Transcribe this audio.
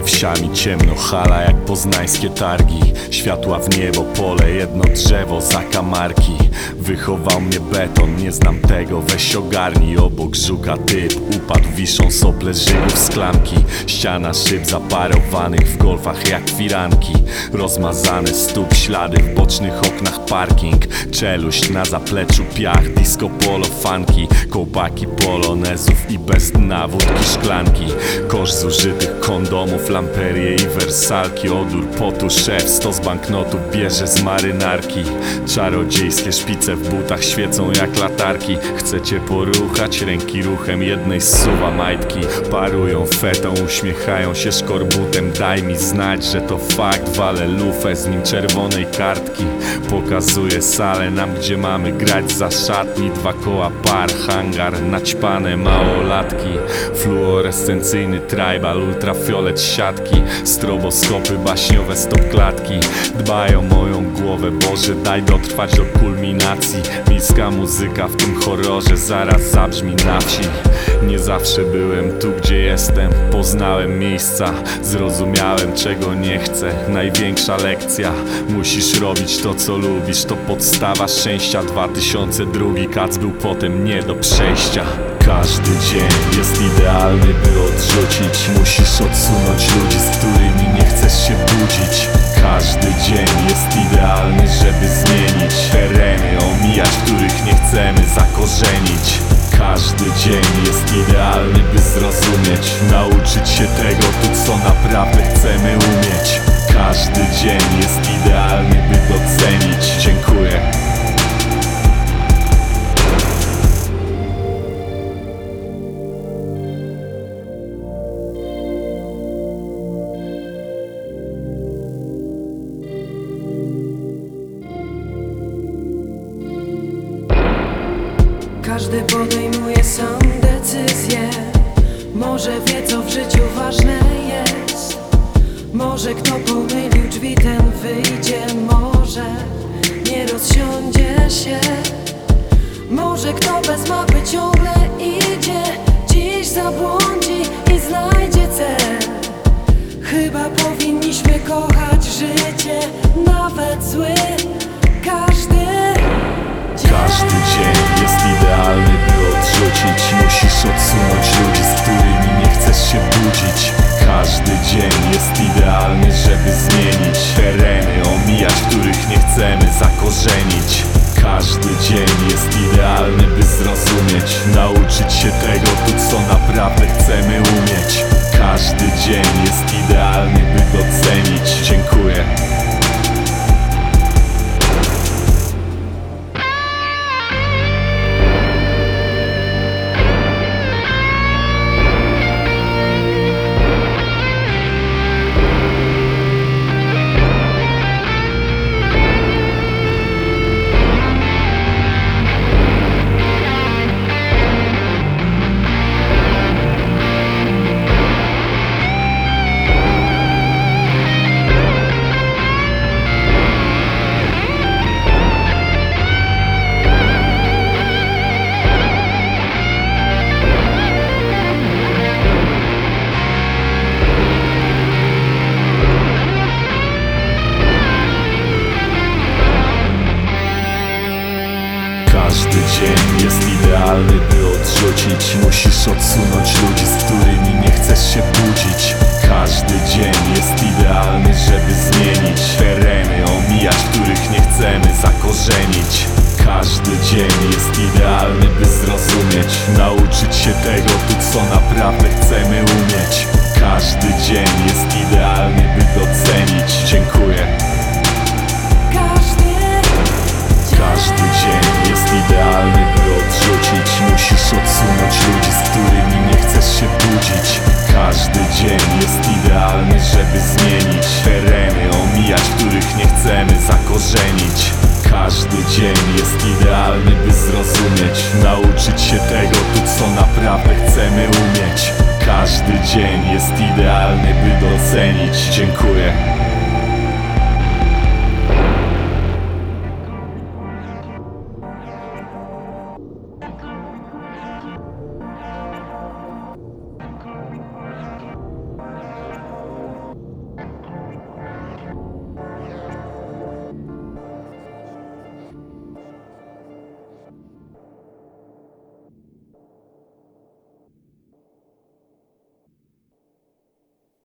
wsiami ciemno, hala jak poznańskie targi. Światła w niebo, pole, jedno drzewo, zakamarki. Wychował mnie beton, nie znam tego, weź ogarnij. Obok żuka typ, upadł, wiszą sople żygów z klamki. Ściana szyb zaparowanych w golfach jak firanki. Rozmazane stóp, ślady w bocznych oknach, parking. Czeluść na zapleczu, piach, disco polo, funky. Kołpaki polonezów i bez dna wódki szklanki. Kosz zużytych kondomów, lamperie i wersalki. Odór potu, szef, stos banknotów bierze z marynarki. Czarodziejskie szpice w butach świecą jak latarki. Chcecie poruchać, ręki ruchem jednej zsuwa majtki. Parują fetą, uśmiechają się szkorbutem. Daj mi znać, że to fakt, walę lufę z nim czerwonej kartki. Pokazuję salę nam, gdzie mamy grać za szatni. 2 koła par, hangar, naćpane małolatki. Fluorescencyjny tribal, ultrafiolet siatki. Stroboskopy, baśniowe stopklatki. Dbają o moją głowę, Boże, daj dotrwać do kulminacji. Miejska muzyka w tym horrorze zaraz zabrzmi na wsi. Nie zawsze byłem tu, gdzie jestem. Poznałem miejsca, zrozumiałem, czego nie chcę. Największa lekcja, musisz robić to, co lubisz. To podstawa szczęścia. 2002, kac był potem nie do przejścia. Każdy dzień jest idealny, by odrzucić. Musisz odsunąć ludzi, z którymi nie chcesz się budzić. Każdy dzień jest idealny, żeby zmienić tereny, omijać, których nie chcemy zakorzenić. Każdy dzień jest idealny, by zrozumieć, nauczyć się tego, tu co naprawdę chcemy umieć. Każdy dzień jest idealny, by docenić. Dziękuję. Każdy podejmuje sam decyzję. Może wie, co w życiu ważne jest. Może kto pomylił drzwi, ten wyjdzie. Może nie rozsiądzie się. Może kto bez mapy ciągle idzie. Dziś zabłądzi i znajdzie cel. Chyba powinniśmy kochać życie, nawet zły. Każdy dzień jest idealny, by odrzucić. Musisz odsunąć ludzi, z którymi nie chcesz się budzić. Każdy dzień jest idealny, żeby zmienić tereny, omijać, których nie chcemy zakorzenić. Każdy dzień jest idealny, by zrozumieć, nauczyć się tego, tu co naprawdę chcemy umieć. Każdy dzień jest idealny, by docenić. Dziękuję. Każdy dzień jest idealny, by odrzucić. Musisz odsunąć ludzi, z którymi nie chcesz się budzić. Każdy dzień jest idealny, żeby zmienić tereny, omijać, których nie chcemy zakorzenić. Każdy dzień jest idealny, by zrozumieć, nauczyć się tego, tu co naprawdę chcemy umieć. Każdy dzień jest idealny, by docenić. Dziękuję. Każdy dzień jest idealny, by odrzucić. Musisz odsunąć ludzi, z którymi nie chcesz się budzić. Każdy dzień jest idealny, żeby zmienić tereny, omijać, których nie chcemy zakorzenić. Każdy dzień jest idealny, by zrozumieć, nauczyć się tego, tu co naprawdę chcemy umieć. Każdy dzień jest idealny, by docenić. Dziękuję.